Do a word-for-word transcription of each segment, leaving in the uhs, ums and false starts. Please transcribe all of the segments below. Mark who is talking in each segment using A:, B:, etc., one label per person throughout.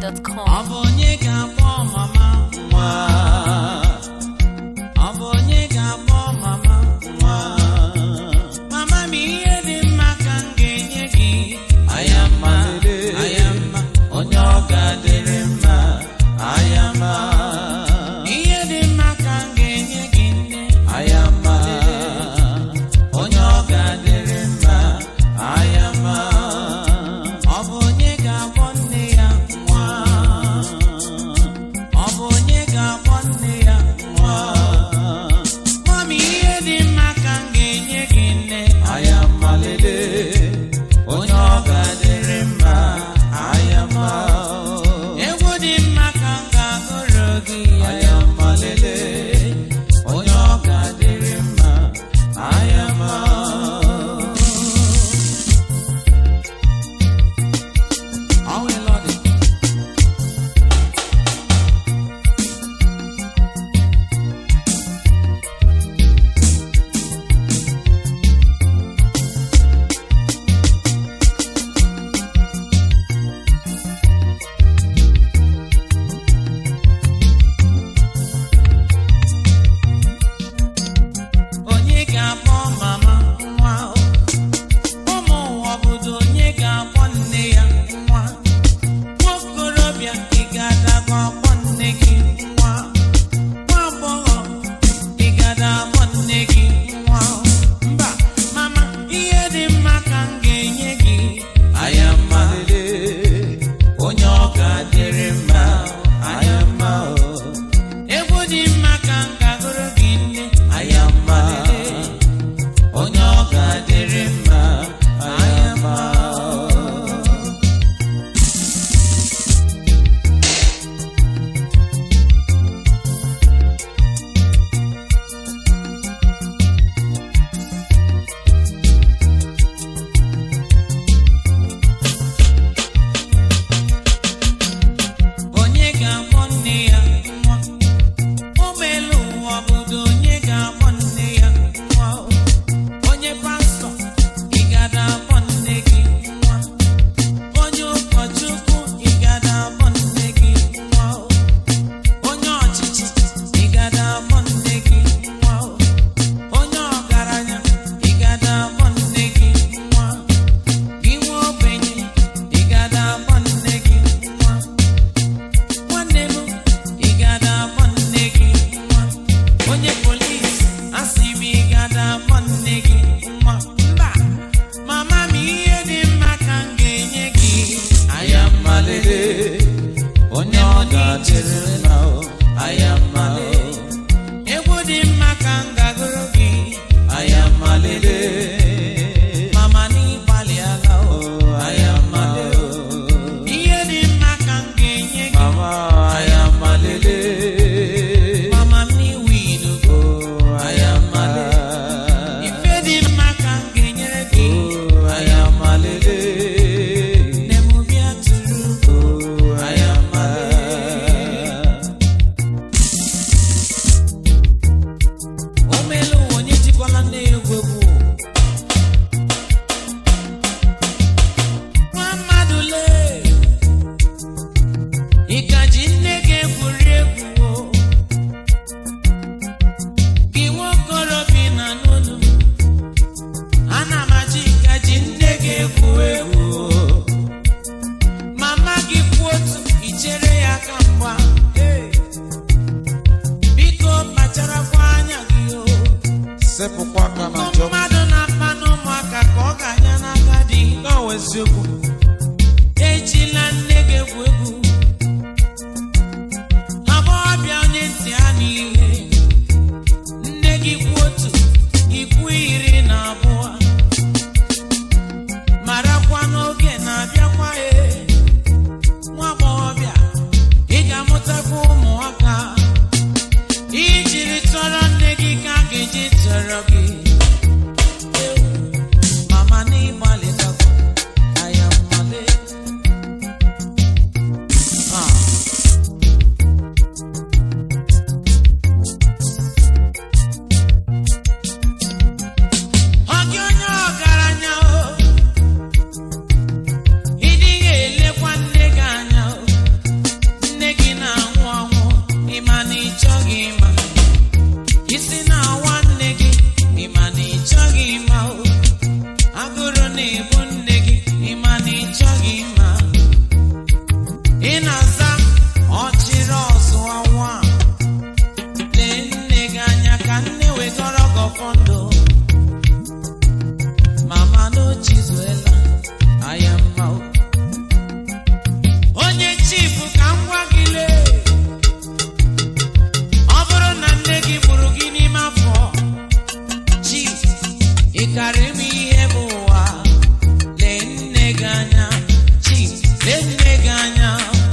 A: dot com.
B: Ọ bụ onye ga-akpọ mama nwa? Ọ bụ onye ga-akpọ mama nwa? Mama m, ihe dị mma ka m ga-enye gị. Ayama, ayama, onye ọ ga-adịrị mma. Ayama, ihe dị mma ka m ga-enye gị nne. Ayama, onye ọ ga-adịrị mma. Ayama, ọ bụ onye ga-akpọ nne ya nwa? Ọ bụ onye ga-akpọ nne ya nwa? Mami, ihe dị mma ka m ga-enye gị nne. Ayama lele, onye ọ ga-adịrị mma. Ayama, egwu dị mma ka m ga-agụrụ gị. Ayama lele, onye ọ ga-adịrị mma. Ayama, oh Lord. Onye ga-akpọ mama nwa? Ụmụ ụwa obodo, onye ga-akpọ nne ya nwa? Nwokorobịa, ị ga-adakwa akpọ nne gị nwa? Nwa agbọghọ, ị ga-adakpọ nne gị nwa? Mba, mama, ihe dị mma ka m ga-enye gị. Ayama lele, onye ọ ga-adịrị mma. Ayama, egwu dị mma ka m ga-agụrụ gị nne. Ayama lele, onye ọ ga-adịrị mma. Ayama, onye ga-akpọ nne ya nwa? Ụmụelu ụwa obodo, onye ga-akpọ nne ya nwa? Onye pastọ, ị ga-akpọ nne gị nwa? Onye ụkọchukwu, ị ga-akpọ nne gị nwa? Onye ọchịchị, ị ga-akpọ nne gị nwa? Onye ọgaranya, ị ga-akpọ nne gị nwa? Gị nwa ogbenye, ị ga-akpọ nne gị nwa? Nwanne m, ị ga-akpọ nne gị nwa? Onye polisi, asị m ị ga-akpọ nne gị nwa? Mba, mama m, ihe dị mma ka m ga-enye gị. Ayama lele, onye ọ ga-adịrị mma. Ayama lele, egwu dị mma ka m ga-agụrụ gị. Ayama lele, mama n'ịgbalị ala o. Ayama lele, ihe dị mma ka m ga-enye gị. Ayama lele, mama m n'iwu ilu. Ayama lele, ife dị mma ka m ga-enyere gị. Ayama lele, nne m bịa tụrụ. Ayama lele, o meela ụwa, onye jikwala nne ya egwu egwu. Nwa mmadụ lee, ị ka ji nne gị egwuri egwu o? Gị nwokorobịa na n'olu, ana m achị ka ji nne gị egwu egwu o. Mama gị kwuo otu, i chere ya ka mgba. Biko kpacharakwa anya gị o.
C: sepụkwa aka na
B: Ụmụ
C: njọ
B: mmadụ na-akpa n'ụmụaka ka ọ ga-anya n'aka dị.
C: na-awụ eziokwu.
B: Ejila nne gị egwu egwu. Agbọghọbịa, onye ntị ha n'ihe. Nne gị kwuo otu, ikwu iri na abụọ. Marakwa n'oge na-abịakwa e. Nwa agbọghọbịa, ị ga-amụtakwa ụmụaka. Ijiri tọrọ nne gị ka a ga-eji tọrọ gị. Ewu, mama n'ịgbalị dakwa. Ayama lele. Ah. afọ ndụ mama n'ochizuela aya mma onye chifu ka m gwa gị lee ọ bụrụ na nne gị gburu gị n'ime afọ chi ị karịrị m ihe bụ ụwa lee nne gị anya chi lee nne gị anya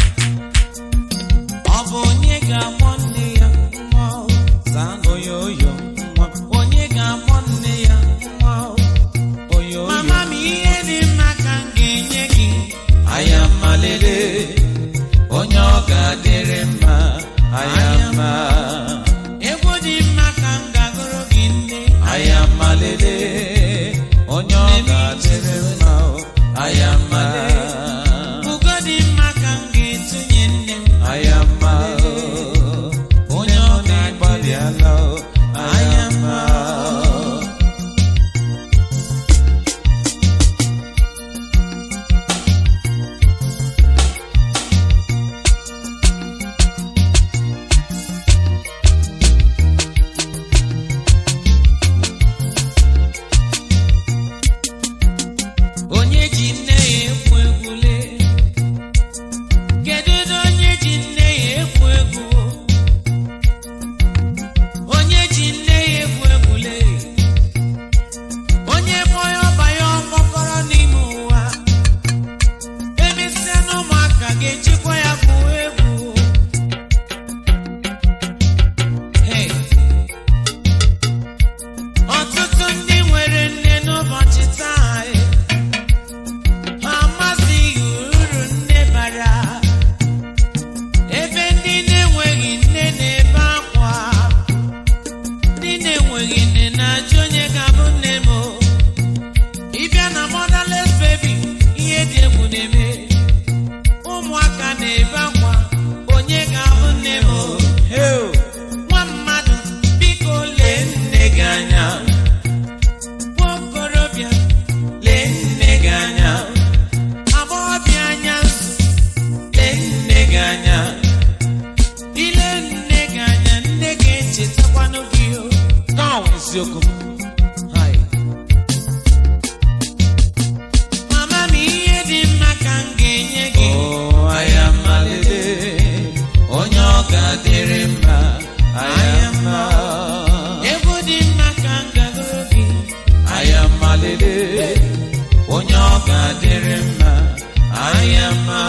B: ọ bụ onye ga-amụ nne ya nwa zaa onye oyo nwa onye ga-amụ nne ya nwa oyo mama m ihe dị mma ka m ga-enye gị aya mma lele onye ọ ga-adịrị mma aya mma egwu dị mma ka m ga-agụrụ gị nne aya mma lele onye ọ ga-adịrị mma aya mma ugo dị mma ka m ga-etunye nne m aya mma onye ọ ga-agbalị ala aya mma onye ji nne ya ekwu egwu lee kedu onye ji nne ya ekwu egwu onye ji nne ya ekwu egwu lee onye bụ ya ọba ya ọkpọkọrọ n'ime ụwa emesịa na ụmụaka ga-ejikwa ya bụ egwu hey ọtụtụ ndị nwere nne n'ụbọchị taa ha amazighị uru nne bara ebe ndị na-enweghị nne na-ebe akwa ndị na-enweghị nne na-ajụ onye ga-abụ nne m ịbịa na motherless baby ihe dị egwu na-eme ụmụaka na-ebe akwa onye ga-abụ nne m nwa mmadụ biko lee nne gị anya nwa okorobịa lee nne gị anya agbọghọbịa anya nzu lee nne gị anya ile nne gị anya nne gị echetakwanụ gị o
C: Now isiokwu m.
B: Hai. mama m ihe dị mma ka m ga-enye gị
C: Oh, aya mma lele onye ọ ga-adịrị mma aya mma
B: egwu dị mma ka m ga-agụrụ gị
C: aya mma lele onye ọ ga-adịrị mma aya mma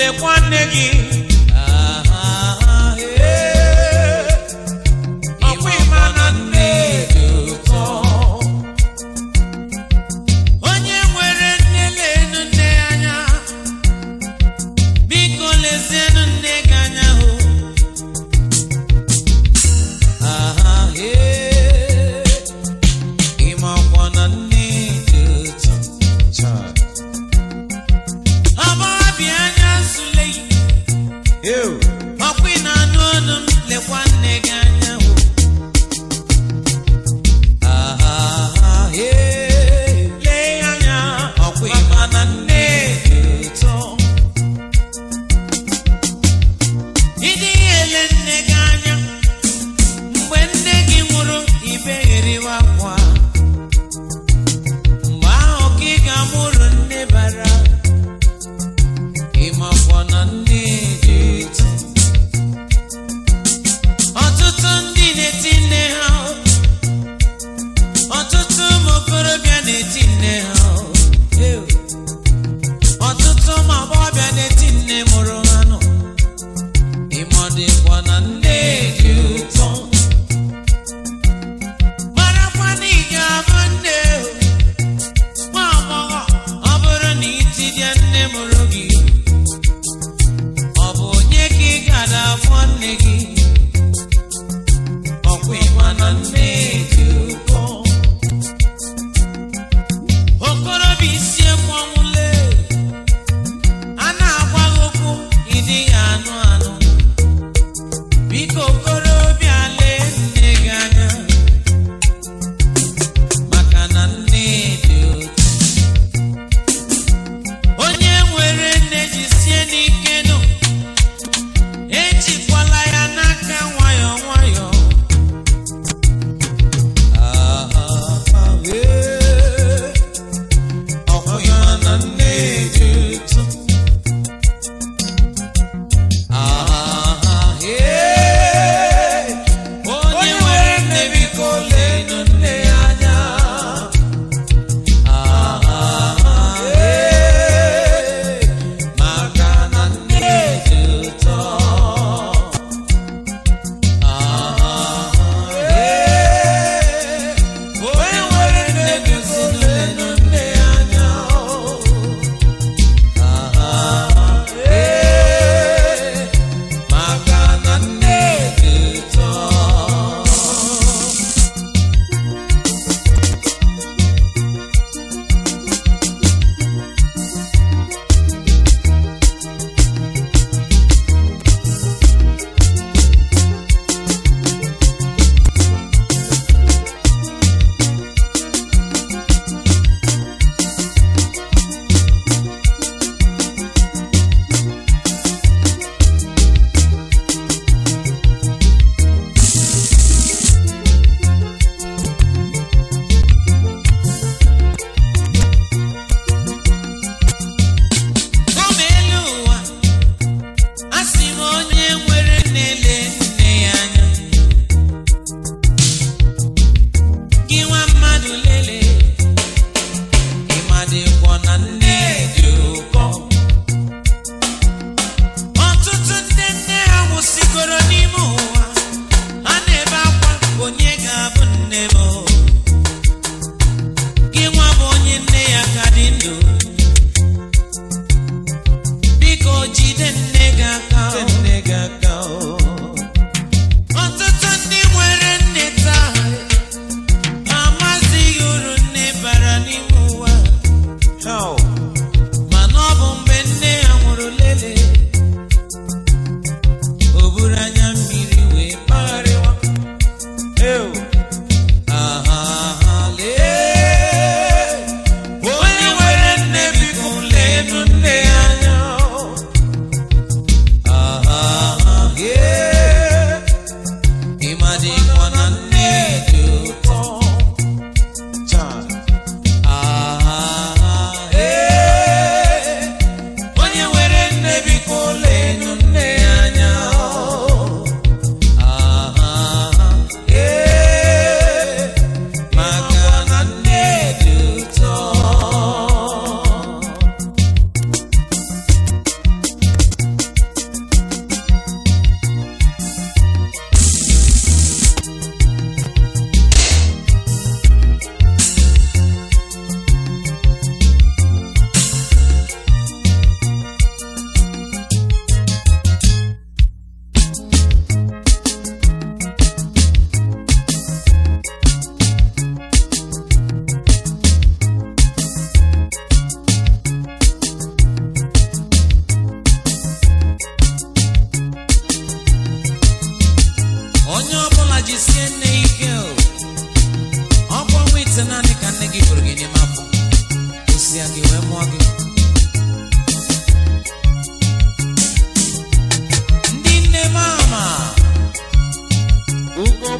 B: lekwa nne gị ọkwa ịma na nne dị ụtọ. Onye nwere nne lenu nne anya, biko lezienụ nne gị anya hụ. Ịma ọkwa na nne dị ụtọ. Ọbọbịa anya nsule yi, ọkwa ị na-anụ ọnụ m, lekwa nne gị anya hụ. Lee anya, ọkwa ịma na nne dị ụtọ.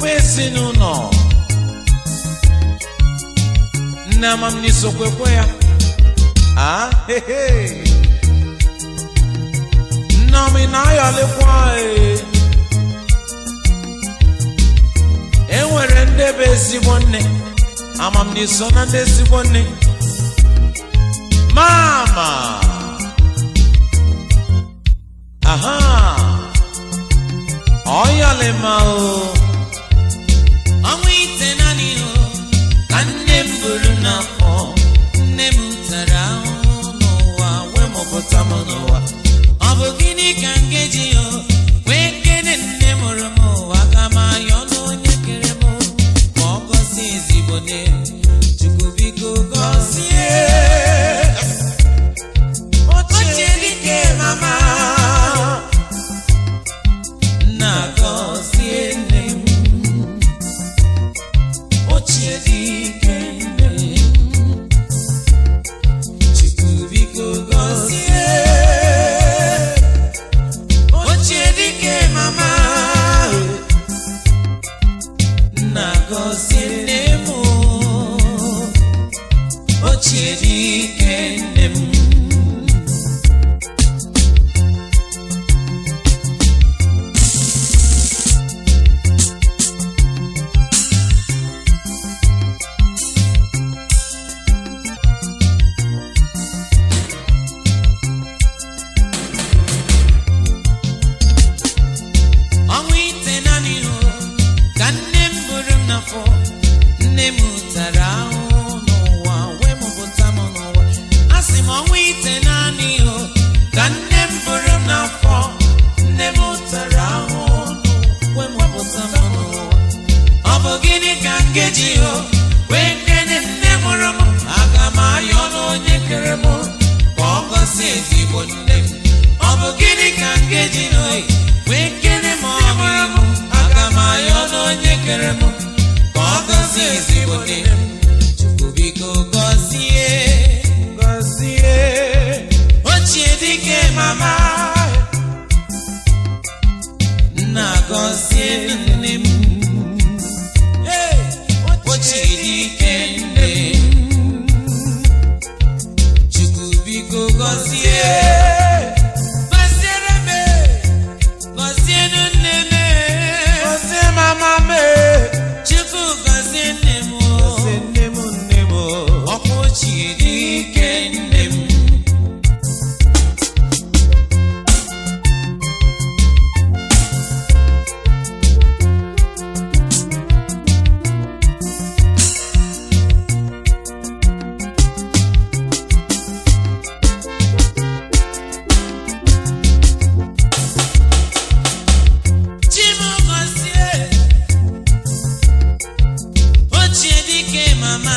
C: kwa ezinụlọ nne amamni sokwekwe ya ah hehe nnomi na ayọlikwa e nwere ndị bụ ezigbo nne amamni so na ndị ezigbo nne mama aha oyalema o
B: ọnwa ite naanị o ka nne m buru n'afọ nne m tara ahụhụ n'ụwa wee mụpụta m n'ụwa ọ bụ gịnị ka m ga-eji o wee kene nne mụrụ m ụwa ka m ayọ n'onye kere m ka ọ gọzie ezigbo nne Chukwu biko gọzie ochie dike mama nna gọzie nne m ochie dike nne m Chukwu biko gọzie ochie dike mama nna gọzie nne m ochie dike nne m ọnwa ite naanị o ka nne m buru m n'afọ nne m tara ahụhụ n'ụwa wee mụpụta m n'ụwa asị m ọnwa ite naanị o ka nne m buru m n'afọ nne m tara ahụhụ wee mụpụta m n'ụwa ọ bụ gịnị ka m ga-eji o wee kene nne mụrụ m aga m ayọ n'onye kere m ka ọ gọzie ezigbo nne m ọ bụ gịnị ka m ga-eji o wee kene m ọmụrụ m aga m ayọ n'onye kere m ka ọ gọzie ezigbo nne m Chukwu biko gọzie
C: gọzie
B: ochie dike mama nna gọzie nne m Hey! ochie dike nne m Chukwu biko gọzie gọziere m gọzie nne m
C: gọzie mama me
B: Chukwu gọzie nne m
C: gọzie nne m nne m
B: ọkwa ochie dike nne m Chimugozie ochie dike mama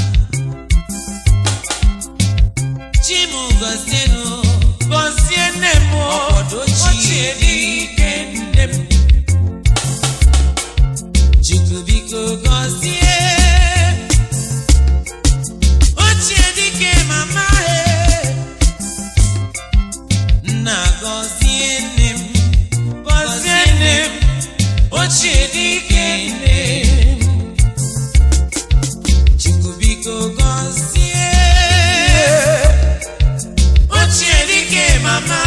B: Chimugozie no
C: gọzie nne m
B: ọkọdọ ochie dike nne m Chukwu biko gọzie ochie dike mama he nna gọzie nne m
C: gọzie nne m
B: ochie dike nne m Chukwu biko gọzie ochie dike mama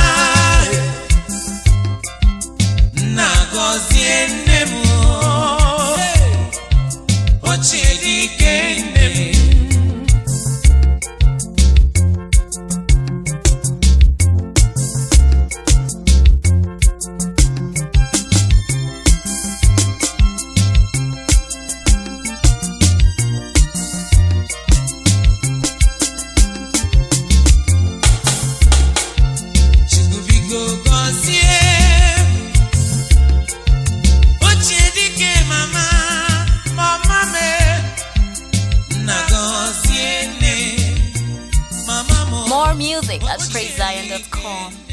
B: nna gọzie nne m ochie dike nne m Chukwu biko gọzie ochie dike mama
C: mama me
B: nna gọzie nne mama m
A: More music at praise zion dot com.